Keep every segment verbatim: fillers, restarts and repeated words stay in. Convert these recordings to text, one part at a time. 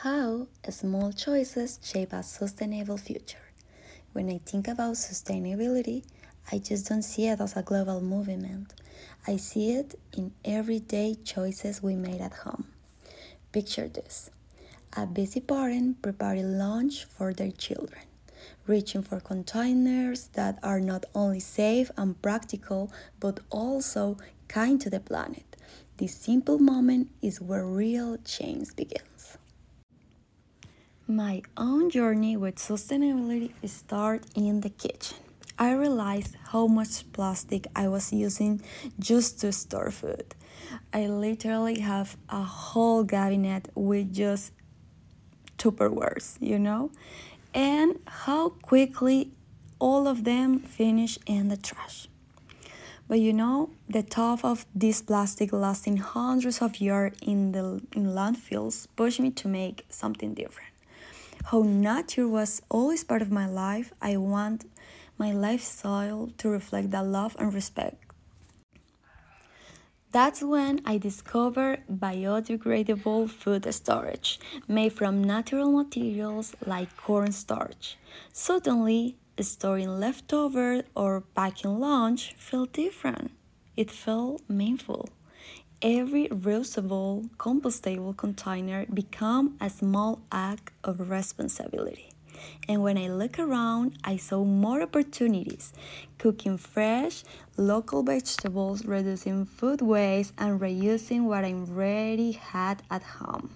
How small choices shape a sustainable future. When I think about sustainability, I just don't see it as a global movement. I see it in everyday choices we made at home. Picture this: a busy parent preparing lunch for their children, reaching for containers that are not only safe and practical but also kind to the planet. This simple moment is where real change begins. My own journey with sustainability started in the kitchen. I realized how much plastic I was using just to store food. I literally have a whole cabinet with just Tupperwares, you know? And how quickly all of them finish in the trash. But you know, the thought of this plastic lasting hundreds of years in the in landfills pushed me to make something different. How nature was always part of my life, I want my lifestyle to reflect that love and respect. That's when I discovered biodegradable food storage, made from natural materials like cornstarch. Suddenly, storing leftover or packing lunch felt different. It felt meaningful. Every reusable, compostable container became a small act of responsibility. And when I look around, I saw more opportunities: cooking fresh, local vegetables, reducing food waste, and reusing what I already had at home.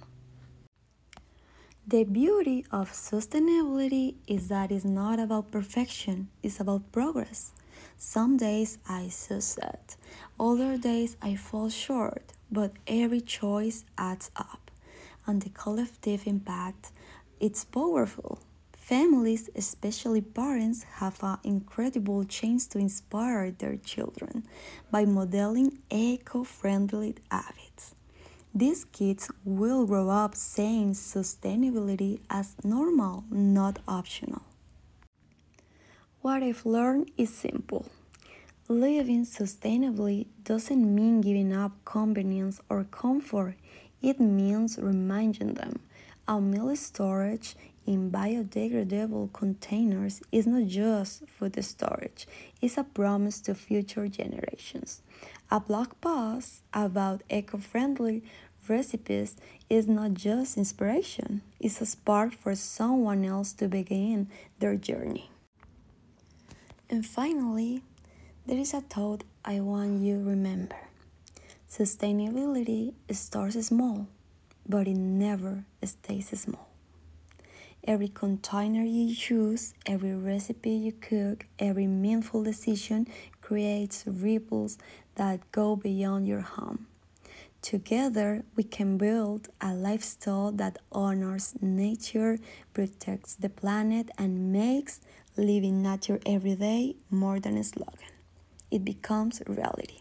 The beauty of sustainability is that it's not about perfection, it's about progress. Some days I succeed, other days I fall short, but every choice adds up, and the collective impact, it's powerful. Families, especially parents, have an incredible chance to inspire their children by modeling eco-friendly habits. These kids will grow up seeing sustainability as normal, not optional. What I've learned is simple. Living sustainably doesn't mean giving up convenience or comfort, it means reminding them. A meal storage in biodegradable containers is not just food storage, it's a promise to future generations. A blog post about eco friendly recipes is not just inspiration, it's a spark for someone else to begin their journey. And finally, there is a thought I want you to remember. Sustainability starts small, but it never stays small. Every container you choose, every recipe you cook, every meaningful decision creates ripples that go beyond your home. Together, we can build a lifestyle that honors nature, protects the planet, and makes living nature every day more than a slogan. It becomes reality.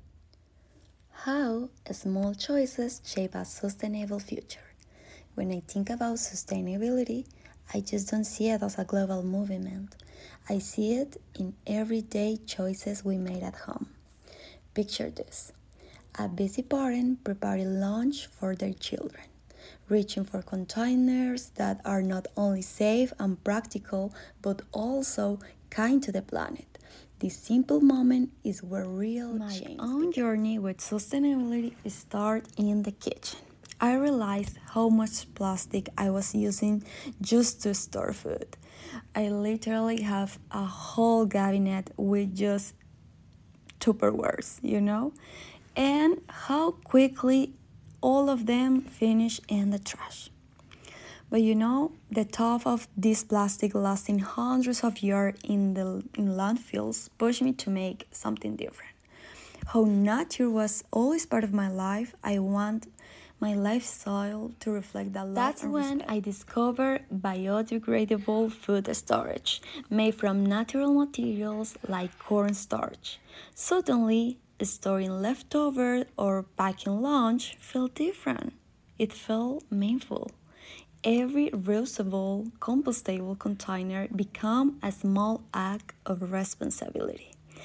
How small choices shape a sustainable future. When I think about sustainability, I just don't see it as a global movement. I see it in everyday choices we made at home. Picture this: a busy parent preparing lunch for their children, reaching for containers that are not only safe and practical but also kind to the planet. This simple moment is where real My change own begins. Journey with sustainability started in the kitchen. I realized how much plastic I was using just to store food. I literally have a whole cabinet with just Tupperwares, you know? And how quickly all of them finish in the trash. But you know, the thought of this plastic lasting hundreds of years in the in landfills pushed me to make something different. How nature was always part of my life, I want my lifestyle to reflect that love That's and when respect. I discovered biodegradable food storage, made from natural materials like cornstarch. Suddenly, storing leftover or packing lunch felt different. It felt meaningful. Every reusable, compostable container became a small act of responsibility.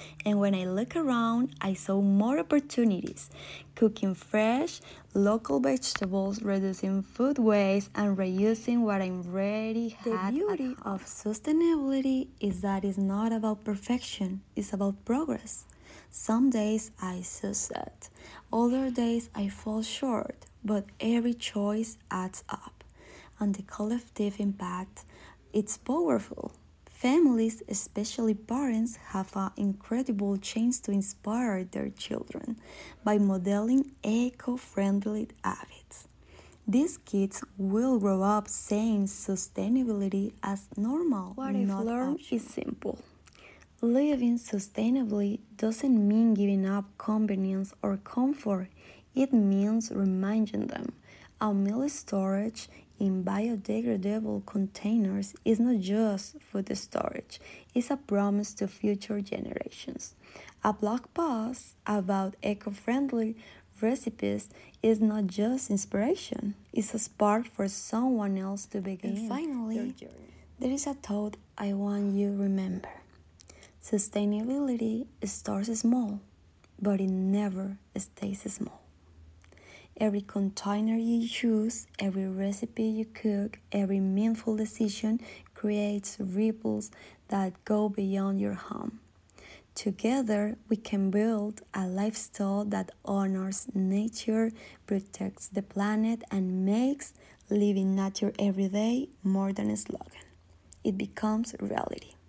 And when I look around, I saw more opportunities. Cooking fresh, local vegetables, reducing food waste, and reusing what I already had. The beauty of sustainability is that it's not about perfection, it's about progress. Some days I succeed, other days I fall short, but every choice adds up. And the collective impact, it's powerful. Families, especially parents, have an incredible chance to inspire their children by modeling eco-friendly habits. These kids will grow up seeing sustainability as normal. What I've learned is simple. Living sustainably doesn't mean giving up convenience or comfort. It means reminding them. A meal storage in biodegradable containers is not just food storage, it's a promise to future generations. A blog post about eco-friendly recipes is not just inspiration, it's a spark for someone else to begin. And finally, their journey. There is a thought I want you to remember. Sustainability starts small, but it never stays small. Every container you choose, every recipe you cook, every meaningful decision creates ripples that go beyond your home. Together, we can build a lifestyle that honors nature, protects the planet, and makes living nature every day more than a slogan. It becomes reality.